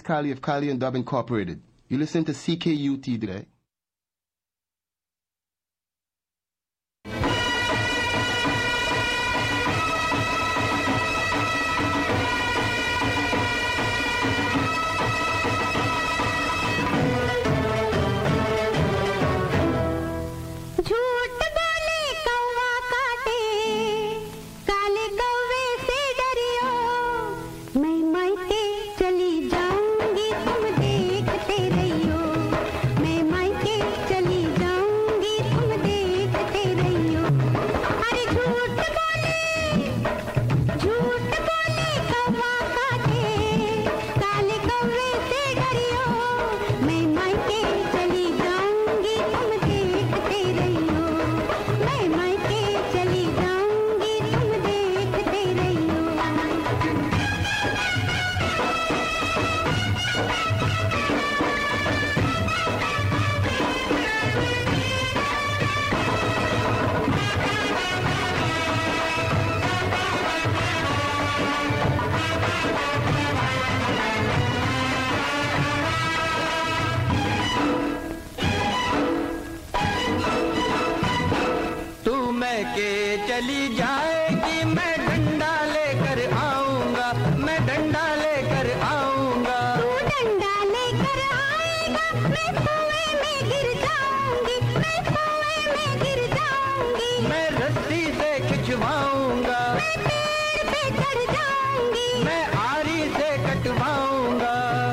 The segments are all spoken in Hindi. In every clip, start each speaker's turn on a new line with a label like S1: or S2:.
S1: Kali of Kali and Dub Incorporated. You listen to CKUT today.
S2: चली जाएगी मैं डंडा लेकर आऊंगा, मैं डंडा लेकर आऊंगा।
S3: तू डंडा लेकर आएगा, मैं कुएं में गिर जाऊंगी, मैं कुएं में गिर जाऊंगी।
S2: मैं रस्सी से खिंचवाऊंगा,
S3: मैं पेड़ पे चढ़ जाऊंगी,
S2: मैं आरी से कटवाऊंगा।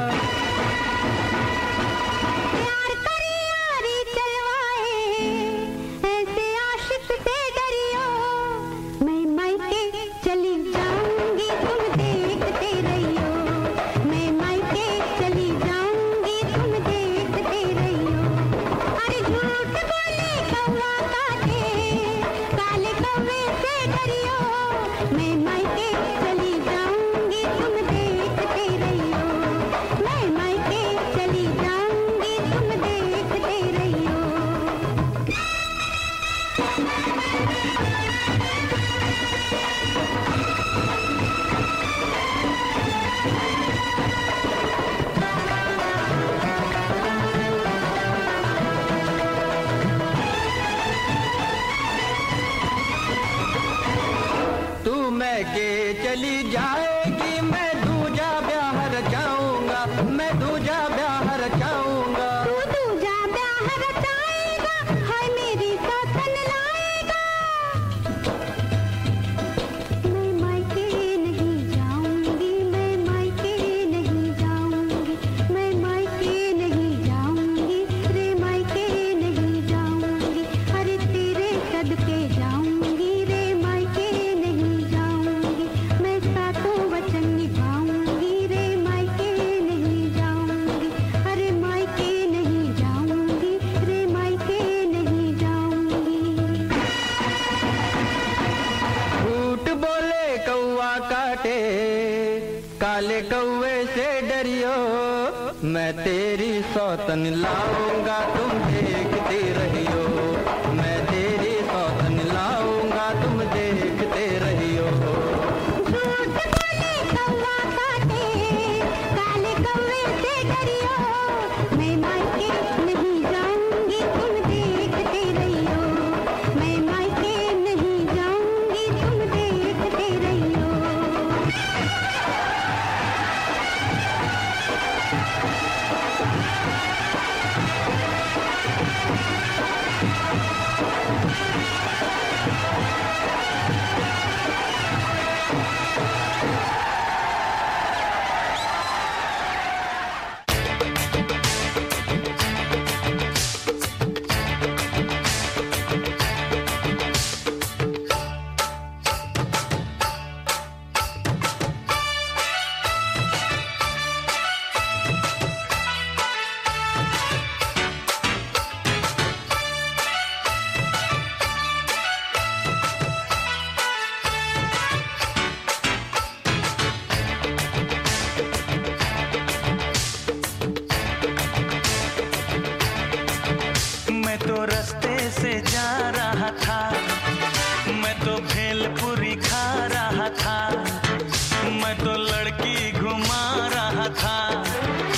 S3: प्यार कर यारी चलवाए, ऐसे आशिक से डरियो। मैं मायके चली जाऊंगी, तुम देखते रहियो। मैं मायके चली जाऊंगी, तुम देखते रहियो। अरे झूठ बोले कौवा काटे, काले कौवे से डरियो। मैं मायके चली जाऊंगी, तुम देखते रहियो। मैं मायके चली जाऊंगी, तुम देखते रहियो।
S2: तू मैं के चली जाएगी, मैं दूजा ब्याह रचाऊंगा, मैं दूजा ब्याह रचाऊंगा।
S3: तू दूजा ब्याह रचाएगा, हाय मेरी सौतन लाएगा। मैं मायके नहीं जाऊंगी, मैं मायके नहीं जाऊंगी, मैं मायके नहीं जाऊंगी, रे मायके नहीं जाऊंगी। अरे तेरे सदके जाऊंगी, रे मायके नहीं जाऊंगी। मैं सातों वचन निभाऊंगी, रे मायके नहीं जाऊंगी। अरे मायके नहीं जाऊंगी, रे मायके नहीं जाऊंगी।
S2: झूठ बोले कौवा काटे, काले कौवे से डरियो। मैं तेरी सौतन लाऊंगा, तुम देखते रहियो। मैं तेरी सौतन लाऊंगा, तुम देखते रहियो।
S3: झूठ बोले कौवा काटे, काले कौवे से डरियो। मैं मायके नहीं जाऊंगी, तुम देखते रहियो। मैं मायके नहीं जाऊंगी, तुम देखते रहियो।
S4: मैं तो रास्ते से जा रहा था, मैं तो भेलपुरी खा रहा था, मैं तो लड़की घुमा रहा था।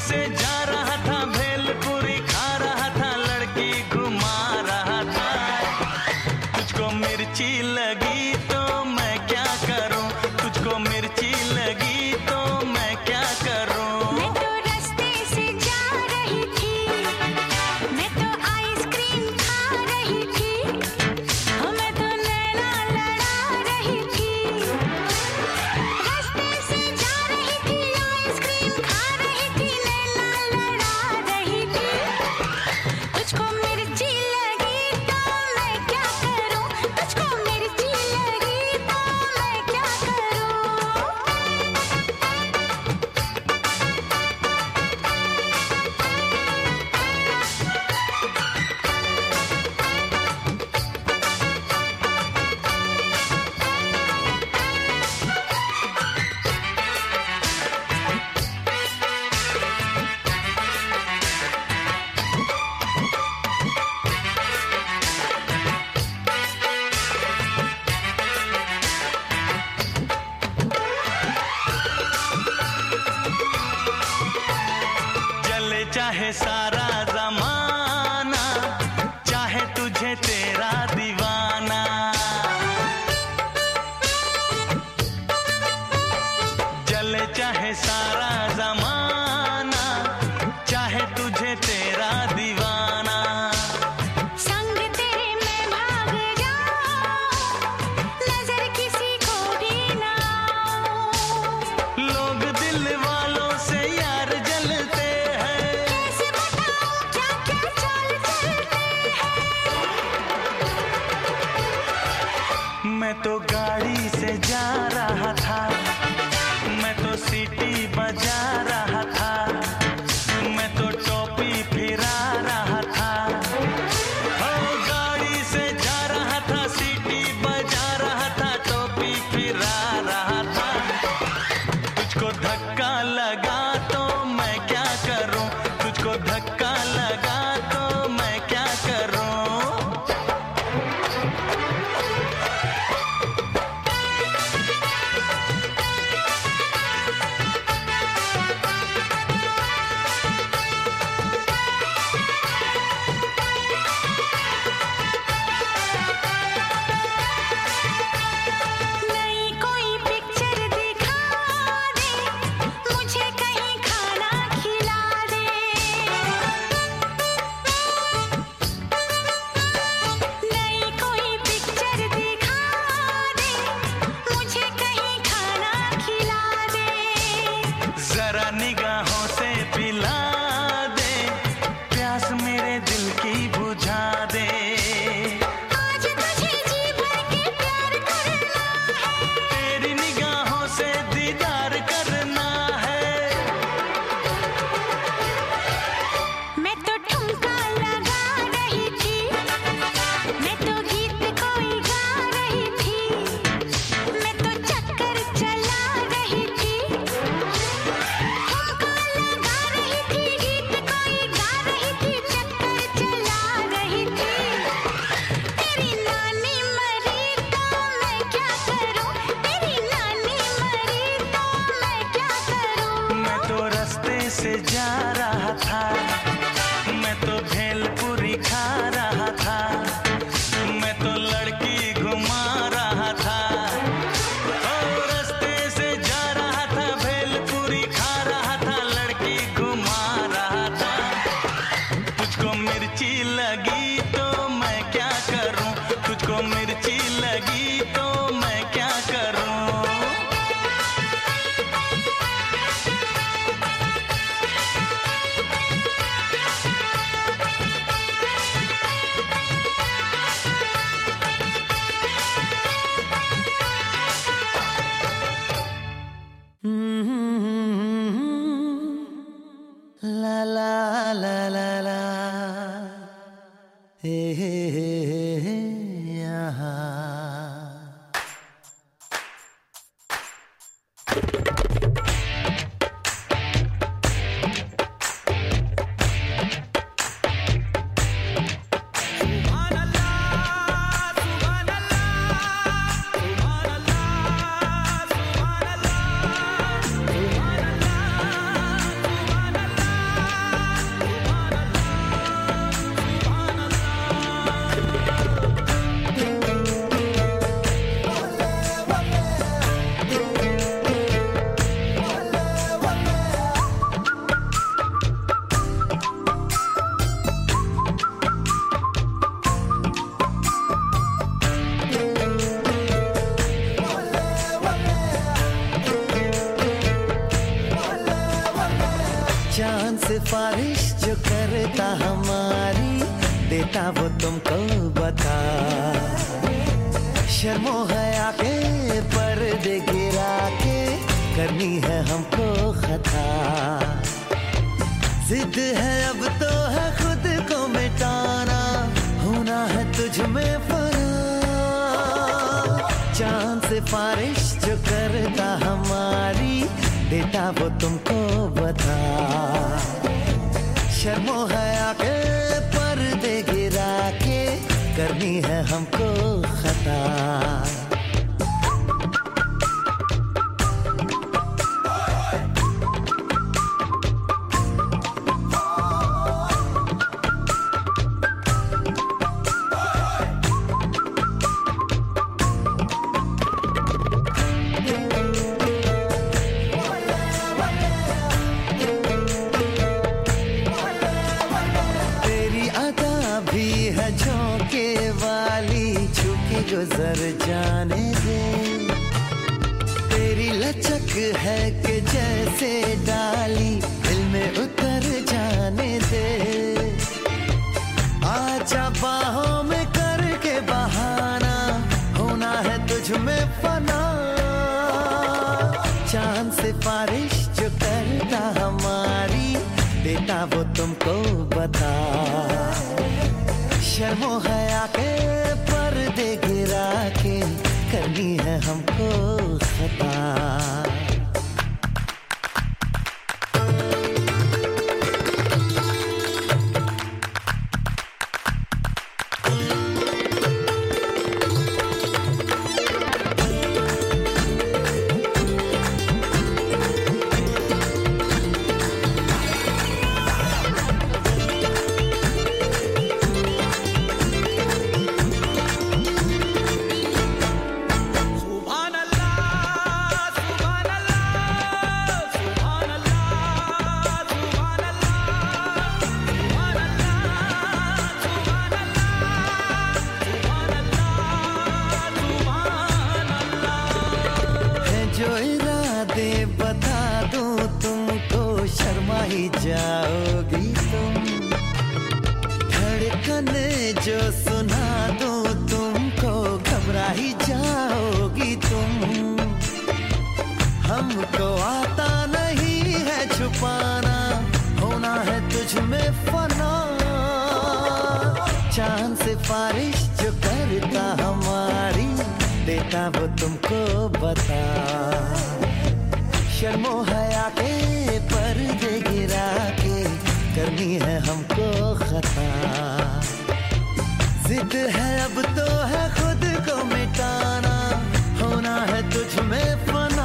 S4: से जा रहा था, भेलपुरी खा रहा था, लड़की घुमा रहा था। तुझको मिर्ची लगी तो मैं क्या करूं, तुझको मिर्ची लगी तो मैं क्या करूं।
S3: मैं तो रास्ते से जा रही थी, मैं तो आइसक्रीम खा रही थी, मैं तो नैना लड़ा रही थी। रास्ते से जा रही थी, आइसक्रीम खा रही थी, नैना लड़ा रही थी। तुझको मिर्ची लगी तो मैं क्या करूं, तुझको मिर्ची लगी तो मैं क्या करूं।
S4: चले चाहे सारा जमाना, चाहे तुझे तेरा दीवाना। चले चाहे सारा जमाना, चाहे तुझे तेरा दीवाना।
S3: संग तेरे मैं भाग जाऊं, नजर किसी को भी ना आऊं।
S4: लोग दिल वालों से यार जलते हैं,
S3: कैसे बताऊं क्या क्या चाल चलते हैं।
S4: मैं तो गाड़ी से जा रहा था, मैं तो सीटी बजा रहा था, मैं तो टोपी फिरा रहा था। हो गाड़ी से जा रहा था, सीटी बजा रहा था, टोपी फिरा रहा था। तुझको धक्का लगा तो मैं क्या करूं, तुझको धक्का लगा तो मैं क्या करूं।
S3: नई कोई पिक्चर दिखा दे, मुझे कहीं खाना खिला दे। नई कोई पिक्चर दिखा दे, मुझे कहीं खाना खिला दे।
S4: जरा निगाहों से पिला दे, प्यास मेरे दिल की बुझा दे।
S3: आज तुझे जी भर के प्यार करना है,
S4: तेरी निगाहों से दीदार करना है।
S3: मैं तो ठुमका लगा रही थी, मैं तो गीत कोई गा रही थी, मैं तो चक्कर चला रही थी। ठुमका लगा रही थी, गीत कोई गा रही थी, चक्कर चला रही थी। तेरी नानी मरी तो मैं क्या करूं, तेरी नानी मरी तो मैं क्या करूं।
S4: मैं तो रास्ते से जा रहा था, मैं तो भेलपुरी खा रहा था, मैं तो लड़की घुमा रहा था। ओ रास्ते से जा रहा था, भेलपुरी खा रहा था, लड़की घुमा रहा था। तुझको मिर्ची लगी तो मैं क्या करूं, तुझको मिर्ची लगी तो मैं क्या करूं। ला ला ला ला ला, हे यहाँ।
S5: चांद सिफारिश जो करता हमारी देता वो तुमको बता शर्मो हया के पर्दे गिरा के करनी है हमको खता जिद है अब तो है खुद को मिटाना होना है तुझ में फना चांद सिफारिश जो करता हमारी देता वो तुमको बता शर्मो हया के पर्दे गिरा के करनी है हमको खता गुजर जाने दे तेरी लचक है कि जैसे डाली दिल में उतर जाने दे आजा बाहों में करके बहाना होना है तुझ में फना चांद सिफारिश जो करता हमारी देता वो तुमको बता शर्मो हया के पर्दे गिरा के करनी है हमको खता जाओगी तुम धड़कन जो सुना दूं तुमको घबरा ही जाओगी तुम हमको आता नहीं है छुपाना होना है तुझ में फना चांद सिफारिश जो करता हमारी देता वो तुमको बता शर्मो हया के पर्दे गिरा के करनी है हमको खता जिद है अब तो है खुद को मिटाना होना है तुझ में फना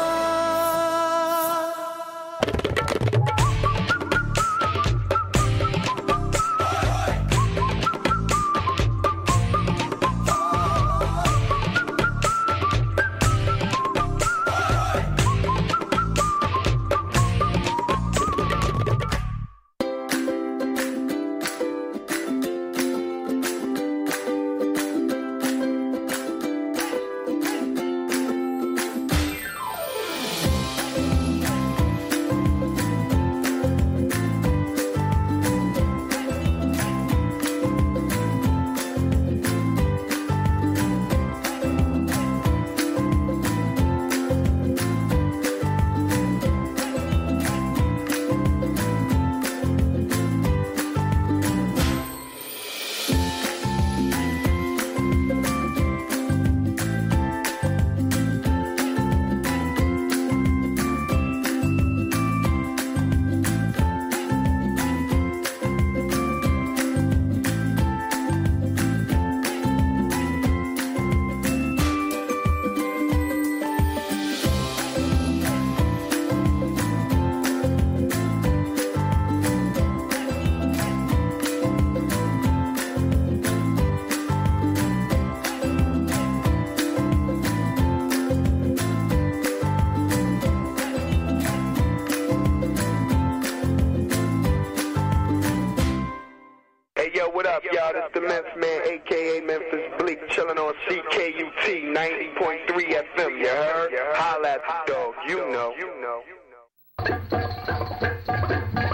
S6: y'all? This the Memphis Man, a.k.a. Memphis Bleak, chilling on CKUT 90.3 FM, you heard? Holla at the dog, you know.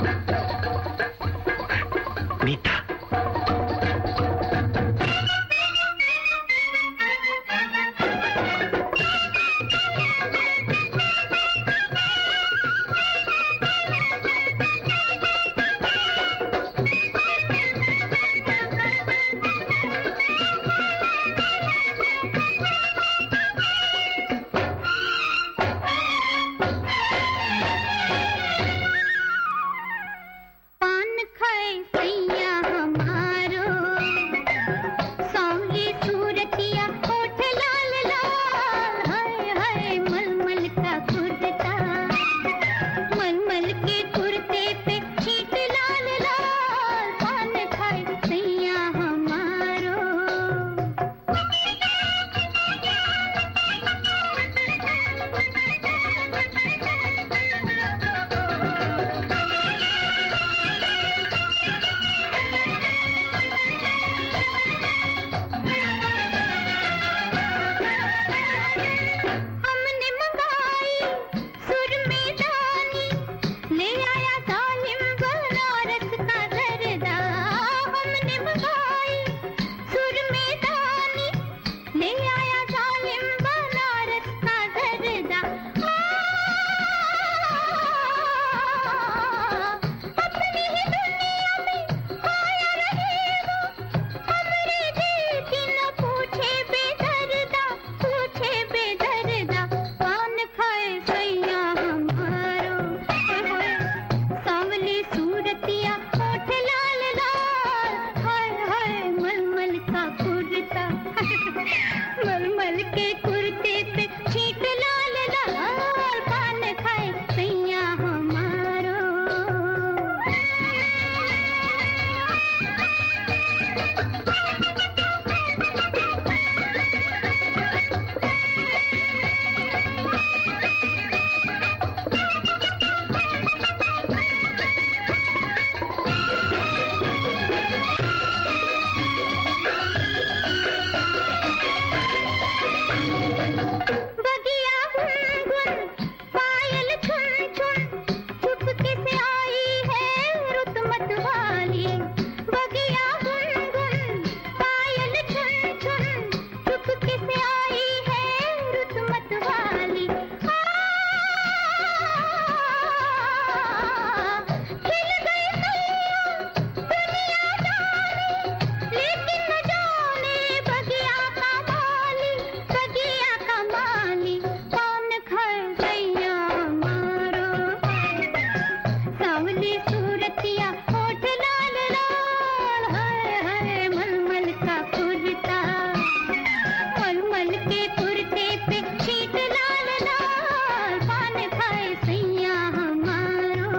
S3: सूरतिया होठ लाल लाल, हाय हाय मलमल का कुर्ता, मलमल के कुर्ते पे छींट लाल लाल, पान खाए सैया हमारो।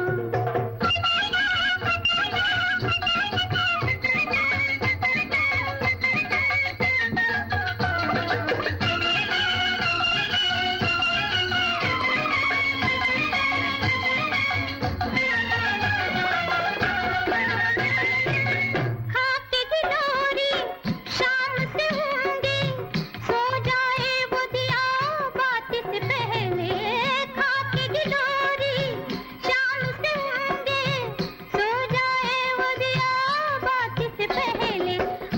S3: खाके गिलोरी शाम से होंगे, सो जाए वो दिया बात से पहले। खाके गिलोरी शाम से होंगे, सो जाए वो दिया बात से पहले।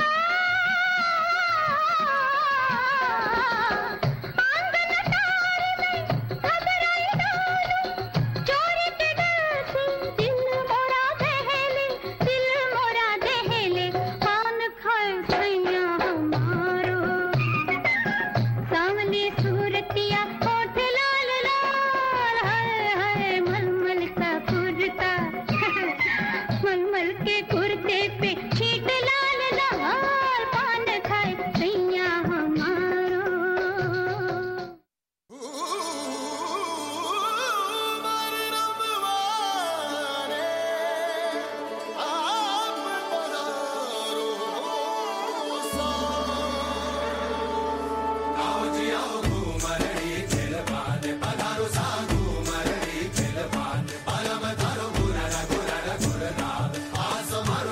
S3: आंगन अटारी में घबराई डालूं, चोरी के डर से दिल मोरा दहले, दिल मोरा दहले, पान खाए सैया हमारो। सांवली सूरतिया होठ लाल लाल, हाय हाय मलमल का कुर्ता, मलमल के कुर्ते पे छींट लाल लाल, पान खाए सैया हमारो।
S7: आसमान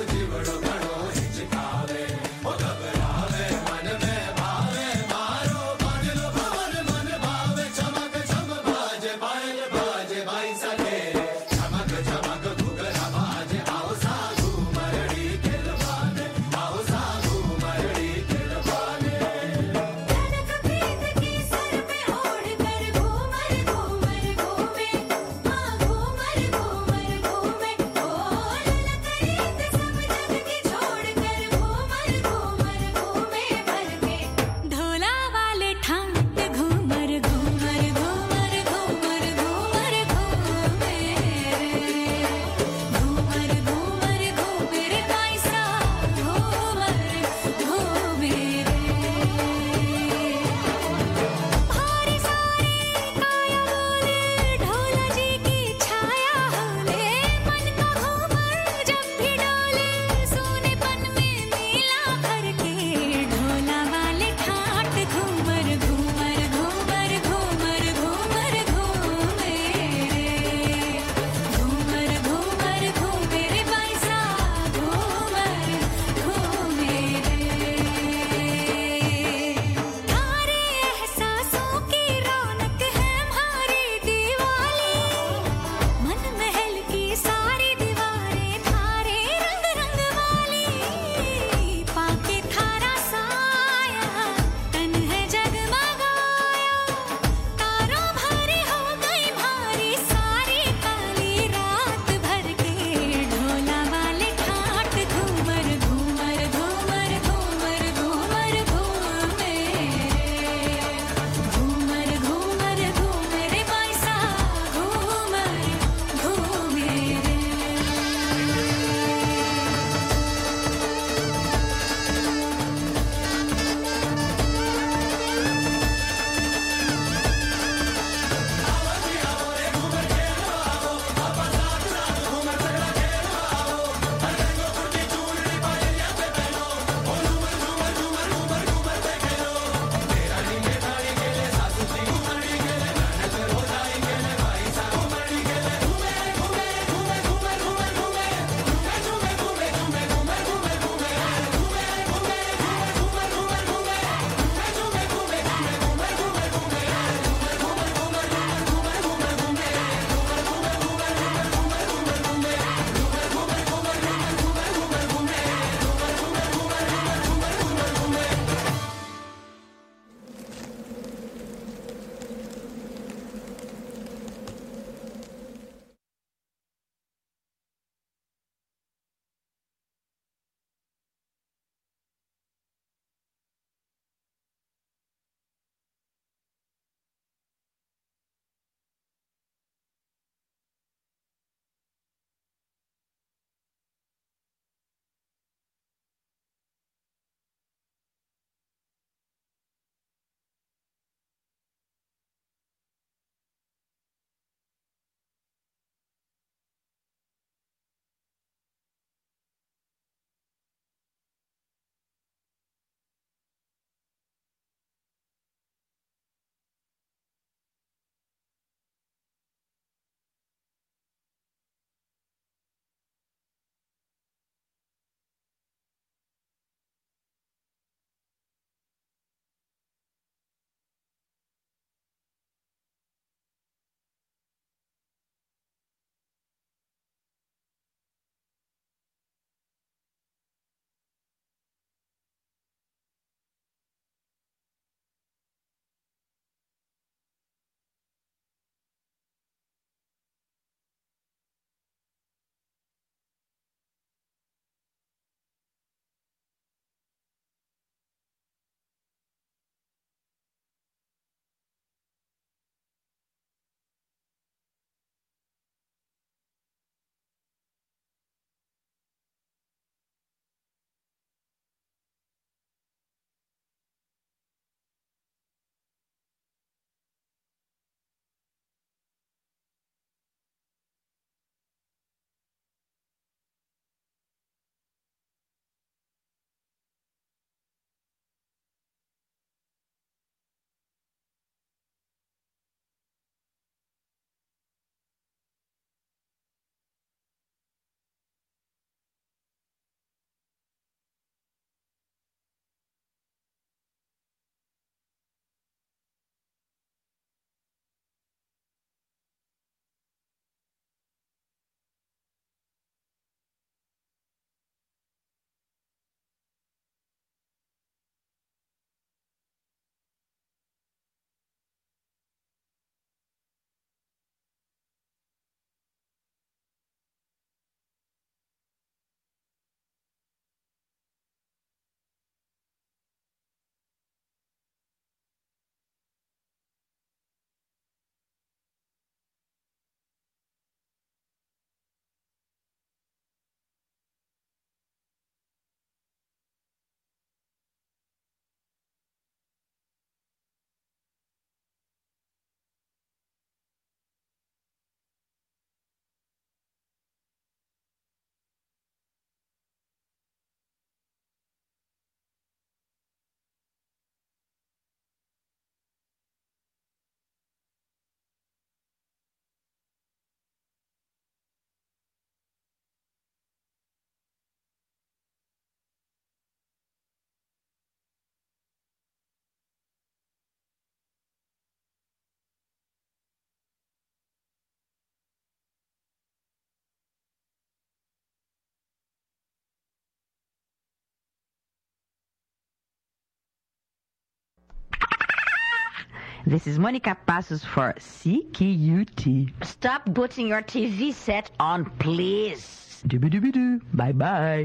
S7: This is Monica Passos for CKUT.
S8: Stop putting your TV set on, please.
S7: Doo-ba-doo-ba-doo. Bye-bye.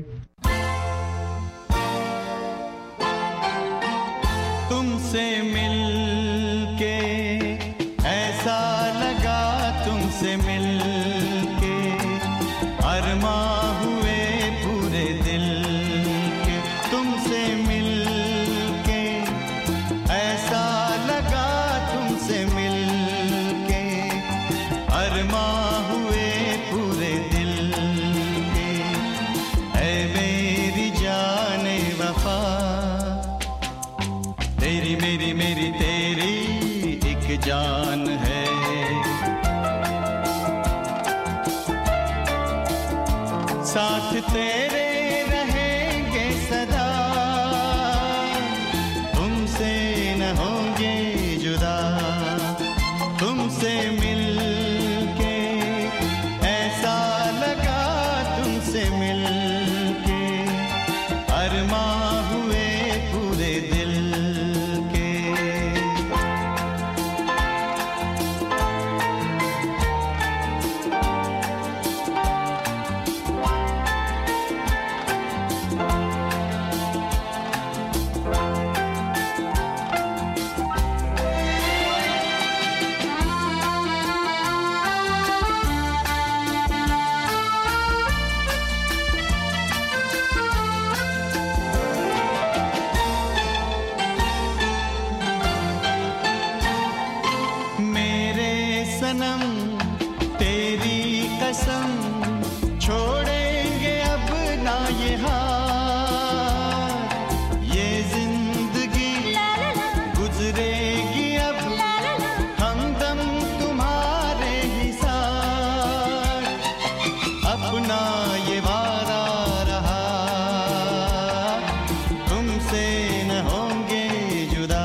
S4: तुमसे मिलके ऐसा लगा तुमसे मिलके अरमां हुए पूरे दिल के तुमसे मिलके ऐसा लगा तुमसे मिलके अरमां हुए पूरे दिल के ऐ मेरी जाने वफा तेरी मेरी मेरी तेरी एक जान है साथ तेरे रहेंगे सदा तुमसे न होंगे जुदा तुमसे मिलके ऐसा लगा तुमसे मिलके अरमां हुए पूरे दिल सनम तेरी कसम छोड़ेंगे अब ना ये हाथ ये जिंदगी गुजरेगी अब हमदम तुम्हारे ही साथ अपना ये वादा रहा तुमसे न होंगे जुदा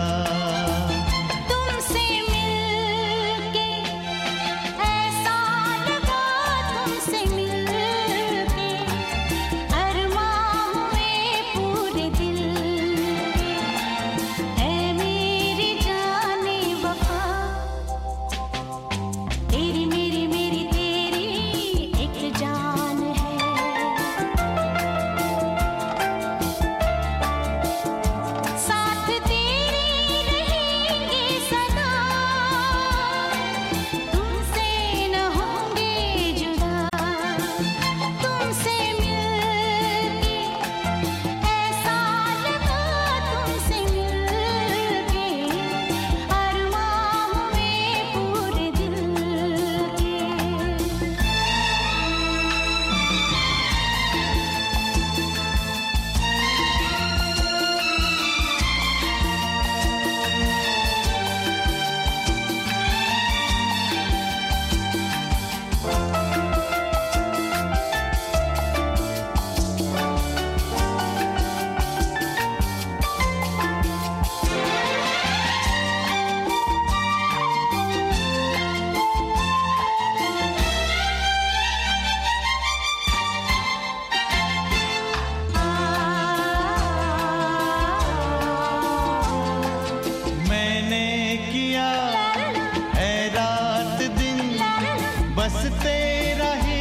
S4: बस तेरा ही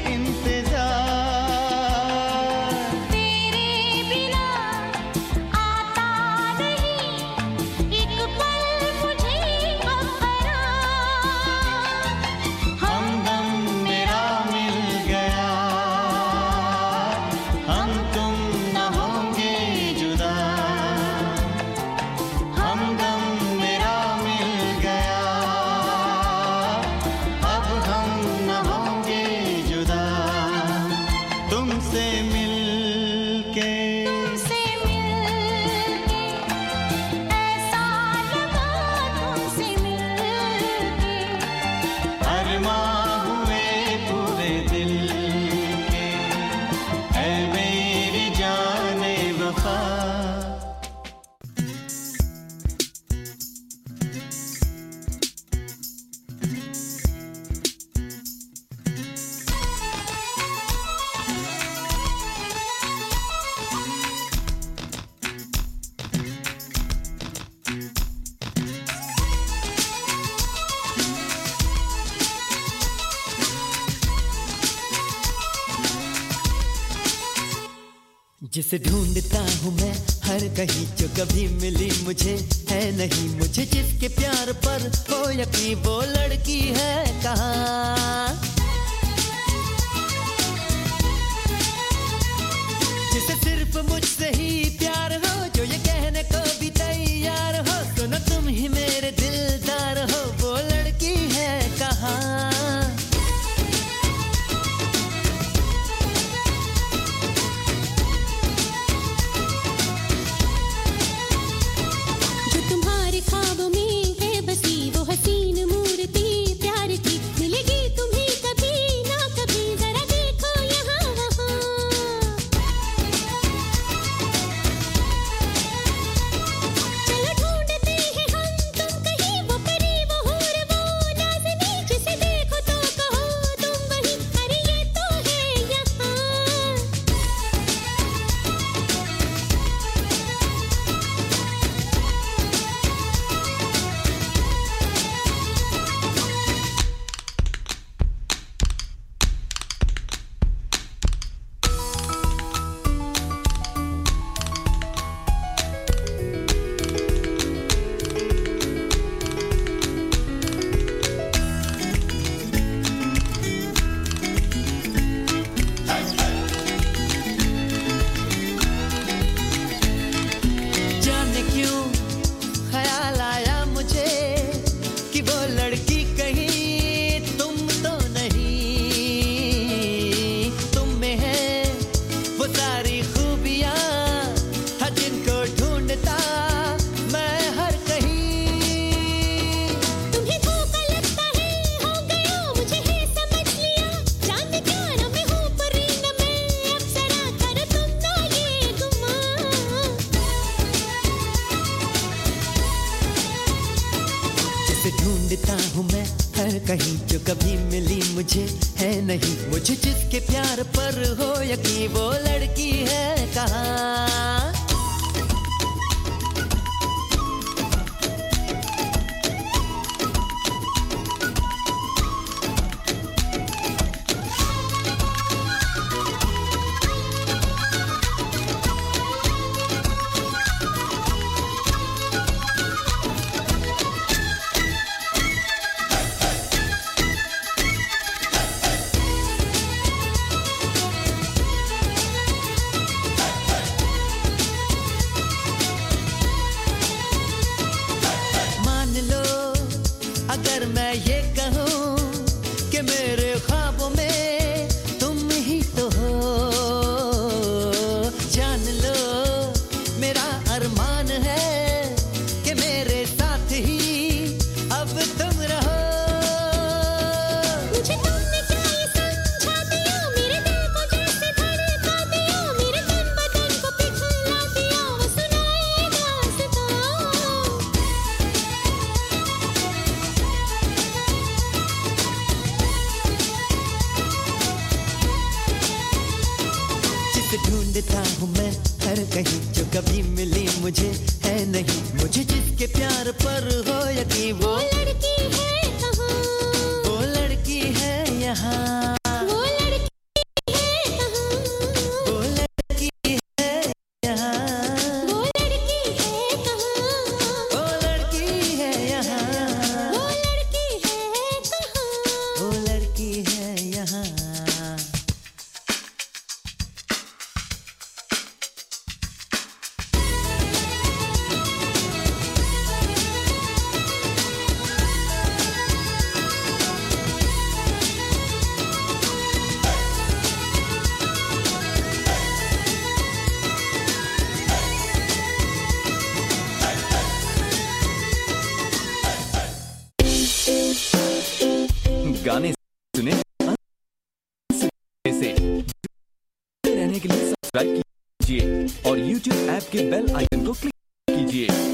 S4: इंतजार
S3: तेरे बिना आता नहीं एक पल मुझे अपराध
S4: हमदम मेरा मिल गया हम तुम न होंगे जुदा हमदम मेरा मिल गया अब हम न होंगे जुदा तुमसे मिलके
S3: ऐसा लगा तुमसे मिलके
S4: अरमां हुए पूरे दिल के ऐ मेरी जाने वफा
S5: जिसे ढूंढता हूँ मैं हर कहीं, जो कभी मिली मुझे है नहीं, मुझे जिसके प्यार पर हो यकीन, वो लड़की है कहाँ। जिसे सिर्फ मुझसे ही प्यार हो, जो ये कहने को भी तैयार हो, सुनो तुम ही मेरे दिलदार हो, वो लड़की है कहाँ। कहीं जो कभी मिली मुझे है नहीं, मुझे जिसके प्यार पर हो यकीन, वो लड़की है कहाँ। अगर मैं ये कहूँ कि मेरे ख्वाबों में तुम ही तो हो, जान लो मेरा अरमान है कि मेरे साथ ही अब तुम रहो। मुझे तुमने क्या ये समझा दिया, मेरे दिल को जैसे धड़का दिया, मेरे तन बदन को पिघला दिया, वो सुनाए दास्तां। ढूंढता हूँ मैं हर कहीं, जो कभी मिली मुझे है नहीं, मुझे जिसके प्यार पर हो यकीन, वो लड़की है कहाँ, वो लड़की है यहाँ, वो लड़की है कहाँ, वो लड़की है यहाँ, वो लड़की है कहाँ, वो लड़की है यहाँ, वो लड़की है कहाँ, वो लड़की है यहाँ।
S9: गाने सुने से रहने के लिए सब्सक्राइब कीजिए और YouTube ऐप के बेल आइकन को क्लिक कीजिए।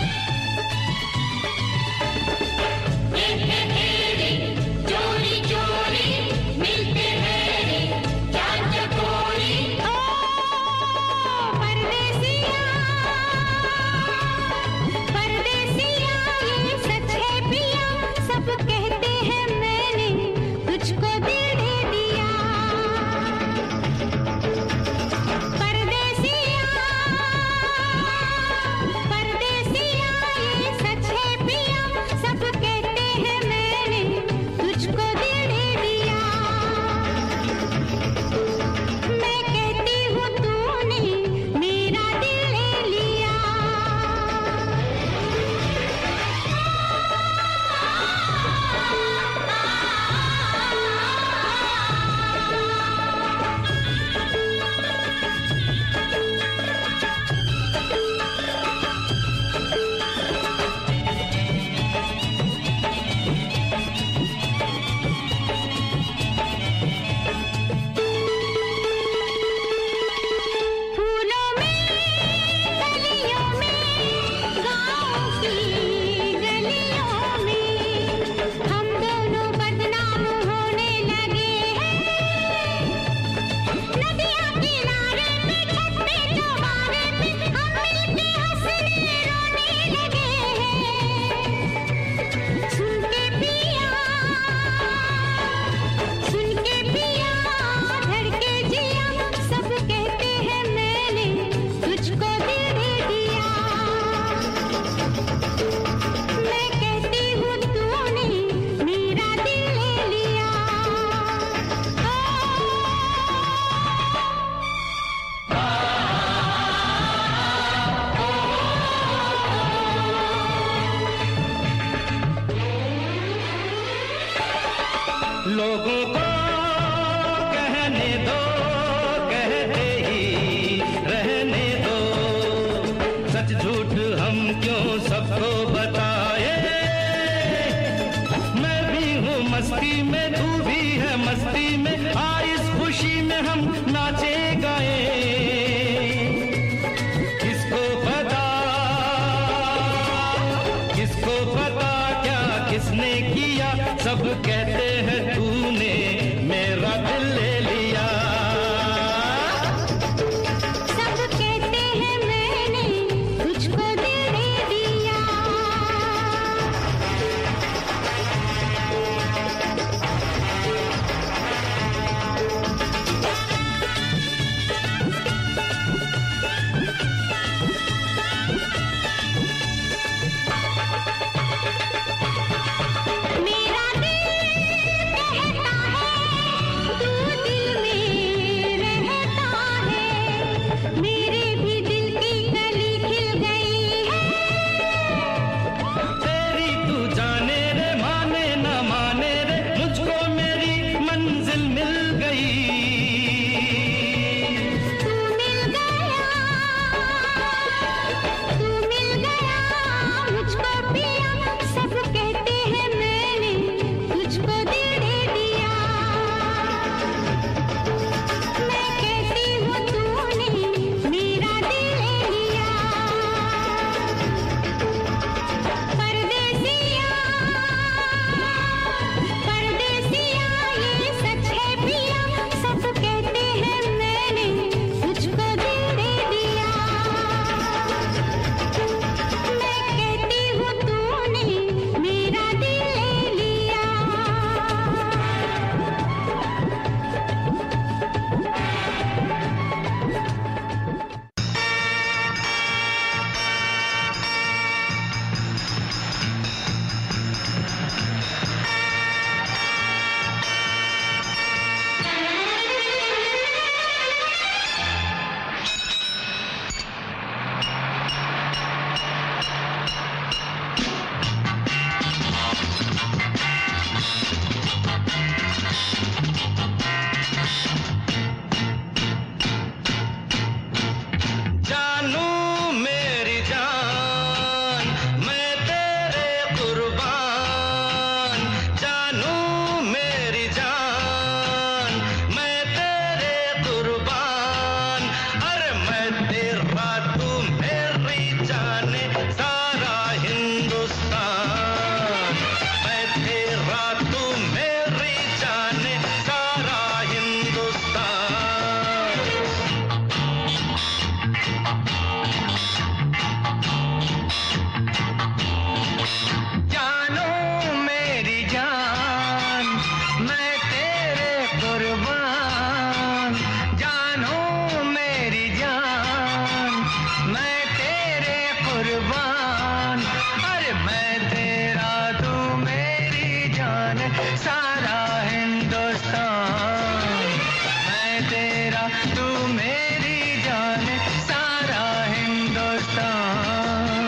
S3: चोरी चोरी
S2: लोगों को कहने दो, कहते ही रहने दो, सच झूठ हम क्यों सबको बताए। मैं भी हूँ मस्ती में, तू भी है मस्ती में, आ इस खुशी में हम नाचे गाए। किसको पता क्या किसने किया, सब कहते हैं तूने मेरा दिल ले लिया।
S3: सब कहते हैं मैंने तुझको दिल दे दिया। मेरा दिल कहता है तू दिल में रहता है, मेरे भी दिल की कली खिल गई है।
S2: तेरी तू जाने रे, माने न माने रे, मुझको मेरी मंजिल मिल गई।
S3: तू मिल गया मुझको पिया, सब कहते हैं मैंने तुझको दिल दे दिया। मैं कहती हूँ तूने मेरा दिल ले लिया। परदेसिया परदेसिया ये सच है पिया, सब कहते हैं मैंने तुझको दिल दे दिया। मैं कहती हूँ तूने मेरा दिल ले लिया।
S2: जानू मेरी जान, मैं तेरे कुर्बान। जानू मेरी जान, मैं तेरे कुर्बान। अरे मैं तेरा तू मेरी जाने सारा हिंदुस्तान। मैं तेरा तू मेरी जाने सारा हिंदुस्तान। जानो मेरी जान, मैं तेरे कुर्बान। जानो मेरी जान, मैं तेरे कुर्बान। अरे मैं तेरा तू मेरी जान सारा हिंदुस्तान। मैं तेरा तू मेरी जान सारा हिंदुस्तान।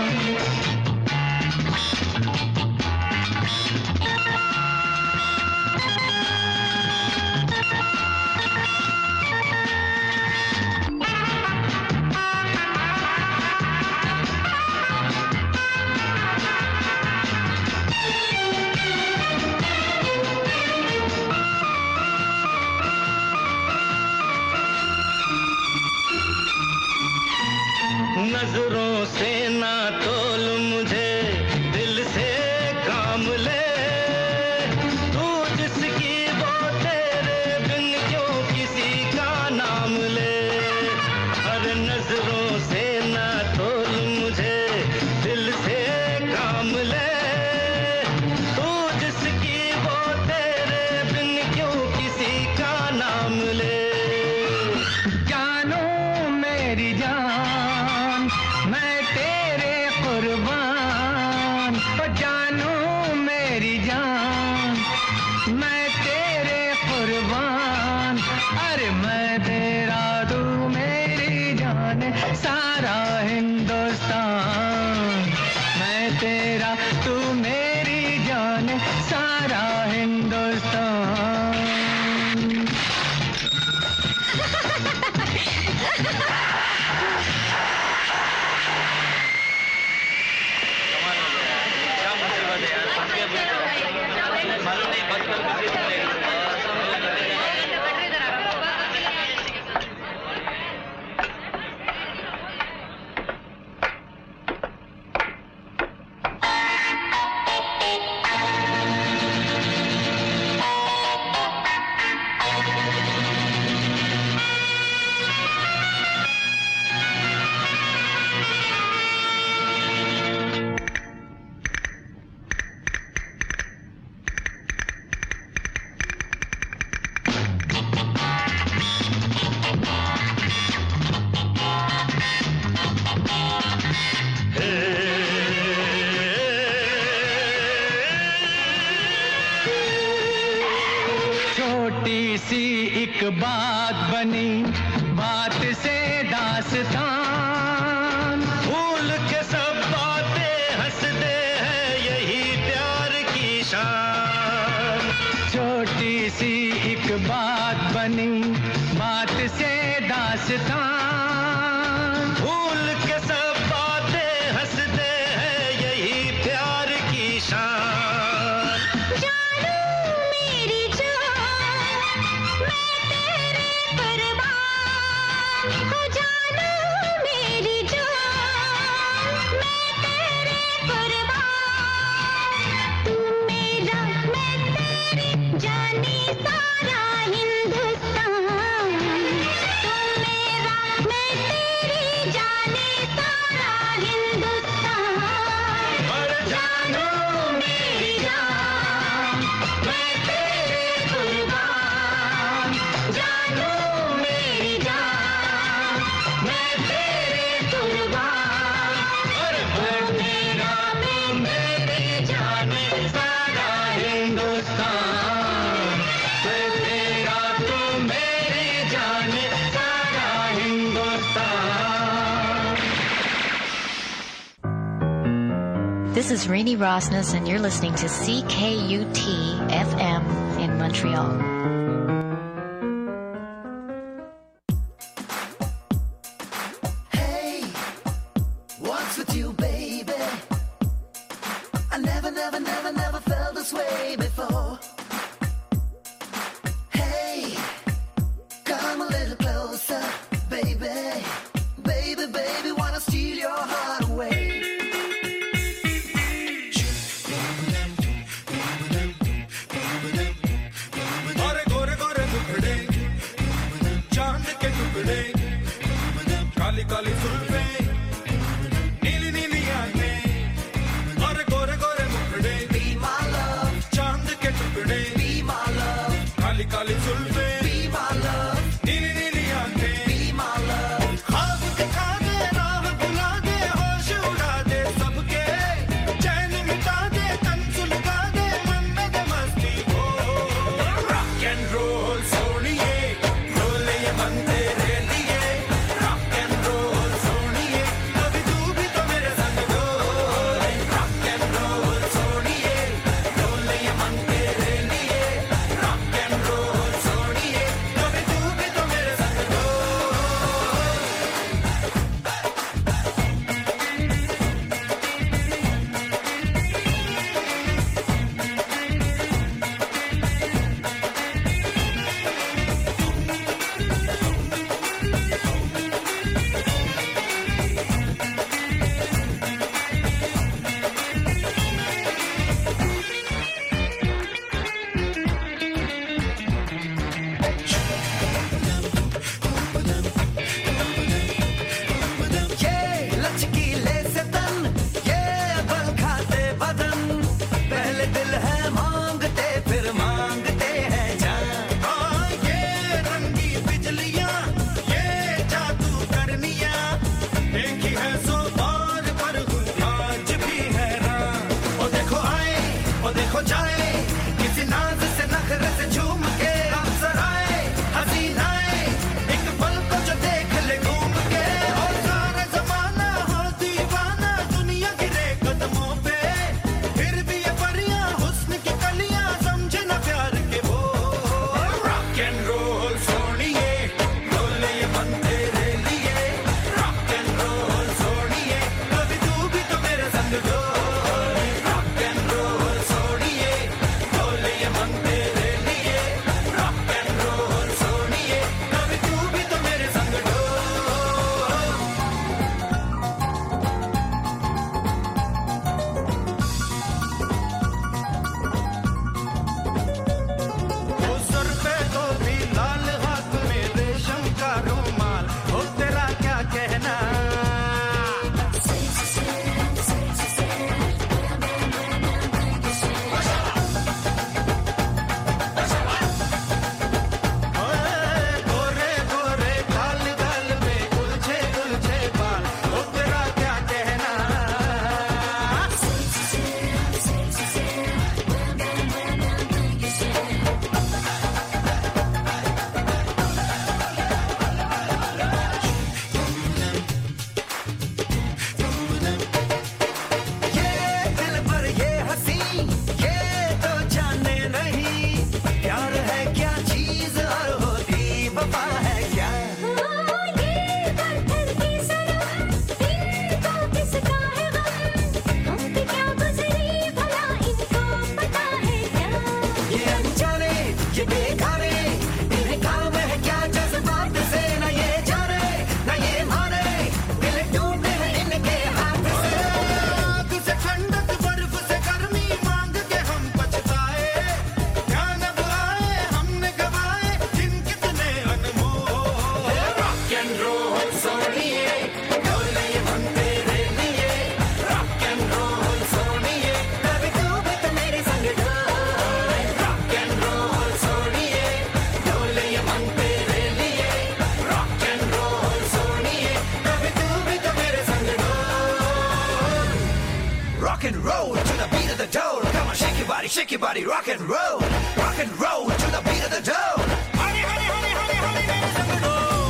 S2: सी एक बात बनी, बात से दास्तान,
S10: भूल के सब बातें हंसते हैं, यही प्यार की शान।
S2: छोटी सी एक बात बनी, बात से दास्तान,
S10: भूल के सब बातें हंसते हैं, यही प्यार की शान।
S3: जानू मेरी जान, मैं तेरे कुर्बान। हो जानू मेरी जान, मैं तेरे कुर्बान। तू मेरा, मैं तेरी जानी सारा हिंदुस्तान। तू मेरा, मैं तेरी जानी सारा हिंदुस्तान।
S10: और
S3: जानू मेरी जान, मैं तेरे कुर्बान। जानू मेरी जान, मैं तेरे कुर्बान।
S2: और मैं तेरा, तू मेरी जाने सारा हिंदुस्तान। मैं तेरा, तू मेरी जाने सारा Hindustan.
S11: This is Rainey Rosnes, and you're listening to CKUT FM in Montreal.
S5: Hey, what's with you, baby? I never felt this way before. Hey, come a little closer, baby. Baby, wanna steal your heart away.
S10: गोरे गोरे गोरे टुकड़े, चांद के टुकड़े, काली काली जुल्फें, नीली नीली आंखें। गोरे गोरे गोरे टुकड़े,
S5: Be my love,
S10: चांद के टुकड़े,
S5: ये बेगाने, इन्हें काम है क्या जज्बात से न ये जाने न ये माने, दिल टूटे हैं इनके हाथ से। आग से ठंडक, बर्फ से गर्मी मांग के हम पछताए, क्या न बुलाए हमने गवाए दिन कितने अनमोल। रॉक एंड रोल सोनिए, डोले हम तेरे लिए, रॉक एंड रोल सोनिए, कभी तू भी तो मेरे संग डोल। रॉक एंड रोल सोनिए, डोले हम तेरे लिए, रॉक एंड रोल सोनिए, कभी तू भी तो मेरे संग डोल। Rock and roll to the beat of the dole. Come on, shake your body, rock and roll. Rock and roll to the beat of the dole. Honey, honey, honey, honey, honey, मेरे संग डोल।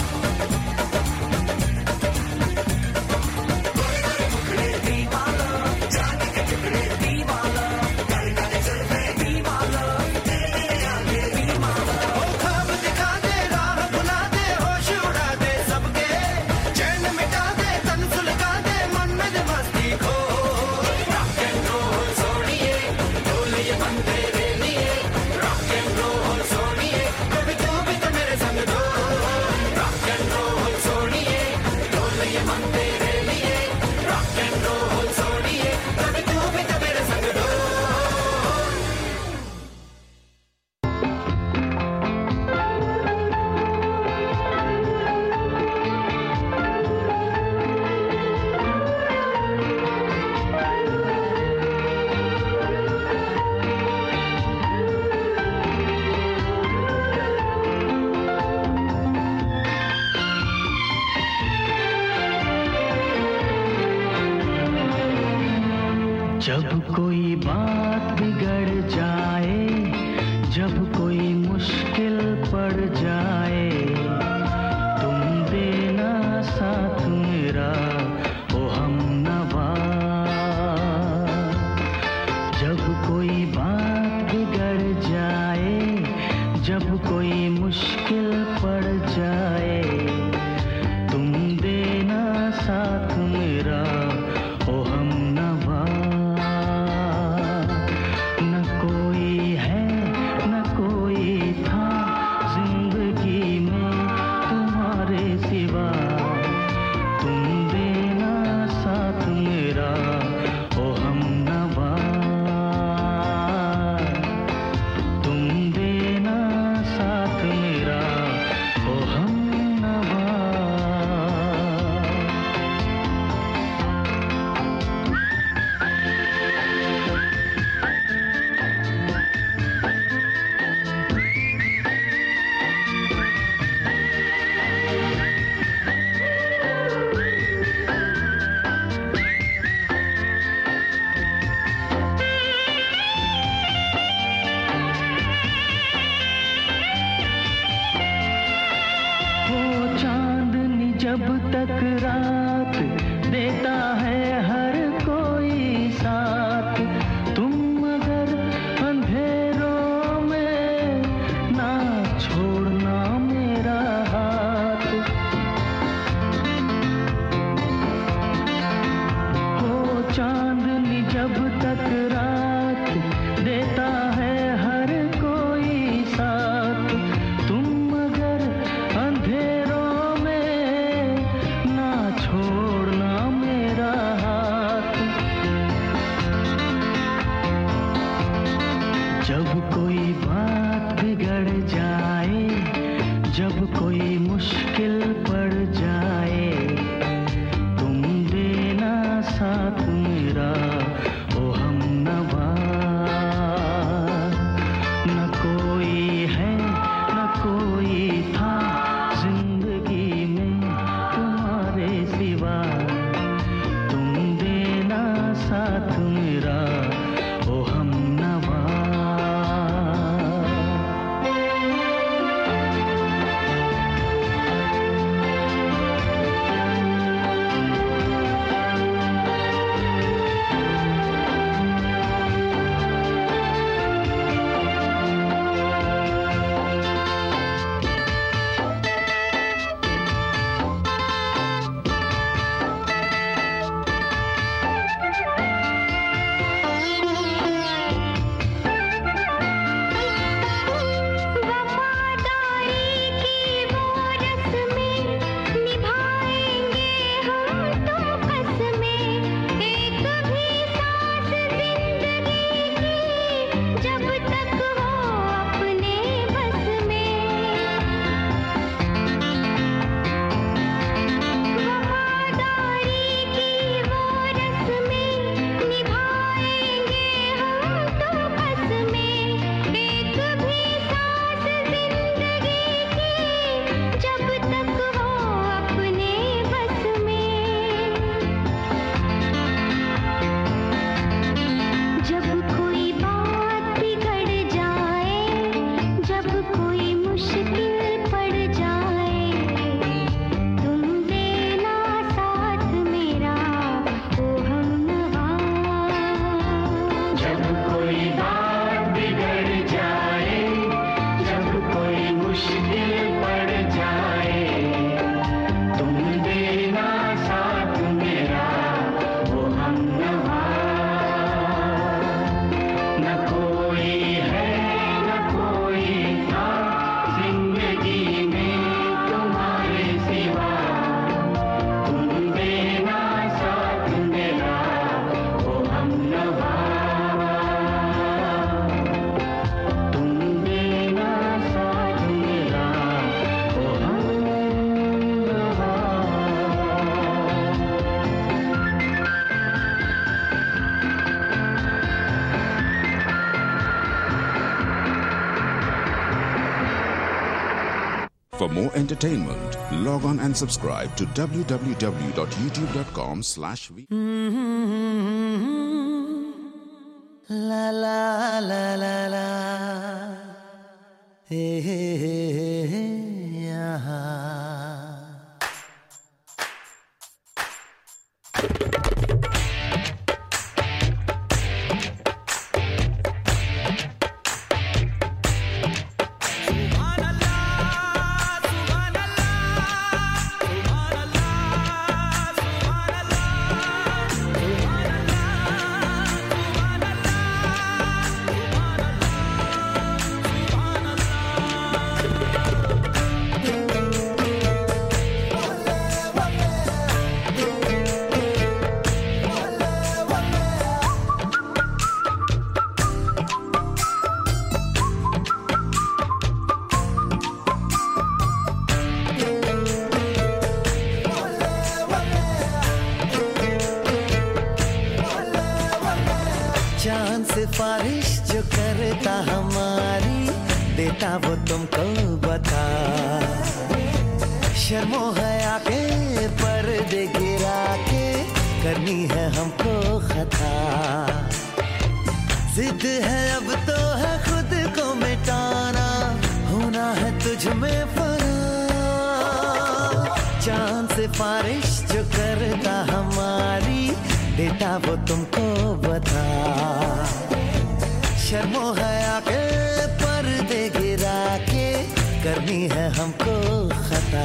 S5: गोरे गोरे मुखड़े दीवाना, जाने के टुकड़े दीवाना, काले काले जुल्फे दीवाना, तेरे आगे दीवाना। ओ ख्वाब दिखा दे, राह बुला दे, होश उड़ा दे सबके, चैन मिटा दे, तन सुलगा दे, मन में दे मस्ती खो। रॉक एंड रोल सोनिए, डोले ये मन तेरे लिए, रॉक एंड रोल सोनिए, कभी तू भी तो मेरे संग डोल। रॉक एंड रोल सोनिए, डोले ये मन तेरे लिए, रॉक एंड रोल सोनिए, कभी तू भी तो मेरे संग डोल।
S2: जब कोई बात बिगड़ जाए, जब कोई मुश्किल पड़ जाए, तुम देना साथ मेरा ओ हमनवा। जब कोई बात बिगड़ जाए, जब कोई मुश्किल पड़ जाए, तुम देना साथ मेरा ओ हमनवा। न कोई है न कोई था जिंदगी में तुम्हारे सिवा, तुम देना साथ मेरा ओ हमनवा। तुम देना साथ मेरा ओ हमनवा। वो चांदनी जब तक रात देता है हर कोई साथ, तुम अगर अंधेरों में ना छोड़ना मेरा हाथ। वो चांदनी जब तक रात देता है हर कोई साथ, तुम अगर अंधेरों में ना छोड़ना मेरा हाथ। जब कोई बात बिगड़ जाए, जब कोई मुश्किल पड़ जाए, तुम देना साथ मेरा ओ हमनवा। न कोई है न कोई था जिंदगी में तुम्हारे सिवा, तुम देना साथ मेरा ओ हमनवा।
S12: For more entertainment, log on and subscribe to www.youtube.com/V.
S5: La la la la la. Hey, hey, hey, hey, yeah. सिफारिश जो करता हमारी देता वो तुमको बता शर्मो हया के पर्दे गिरा के करनी है हमको खता जिद है अब तो है खुद को मिटाना होना है तुझ में फना चांद सिफारिश जो करता हमारी देता वो तुमको बता शर्मो हया के पर्दे गिरा के करनी है हमको खता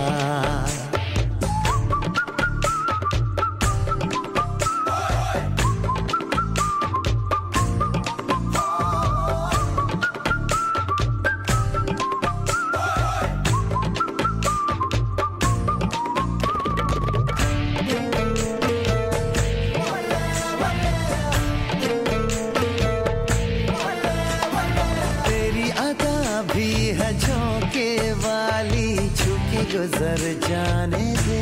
S5: गुजर जाने दे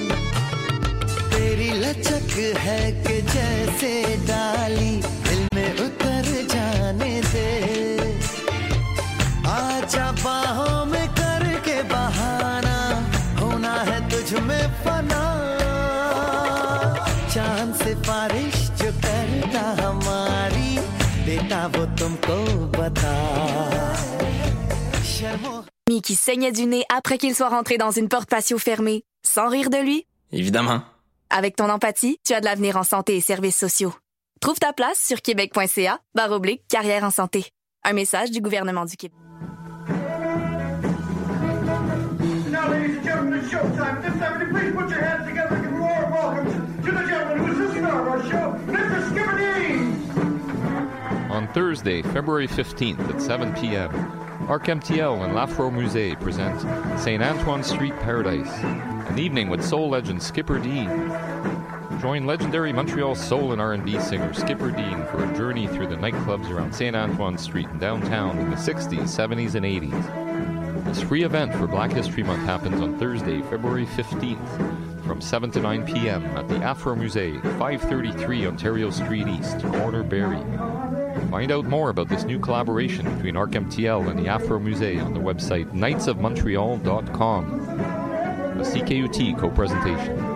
S5: तेरी लचक है कि जैसे डाली दिल में उतर जाने दे आजा बाहों में करके बहाना होना है तुझ में फना चांद सिफारिश जो करता हमारी देता वो तुमको बता शर्मो
S13: qui saignait du nez après qu'il soit rentré dans une porte patio fermée, sans rire de lui?
S14: Évidemment.
S13: Avec ton empathie, tu as de l'avenir en santé et services sociaux. Trouve ta place sur québec.ca/carrière en santé. Un message du gouvernement du Québec.
S10: Now, ladies and gentlemen, it's showtime. This time, please put your hands together and warm welcome to the gentleman who's the star of our show, Mr. Skipper Dean.
S15: On Thursday, February 15th at 7 p.m., Arc MTL and l'Afro Musée present St. Antoine Street Paradise, an evening with soul legend Skipper Dean. Join legendary Montreal soul and R&B singer Skipper Dean for a journey through the nightclubs around St. Antoine Street in downtown in the 60s, 70s, and 80s. This free event for Black History Month happens on Thursday, February 15th from 7 to 9 p.m. at the Afro Musée, 533 Ontario Street East, corner Barrie. Find out more about this new collaboration between Arc MTL and the Afro Musée on the website knightsofmontreal.com. A CKUT co-presentation.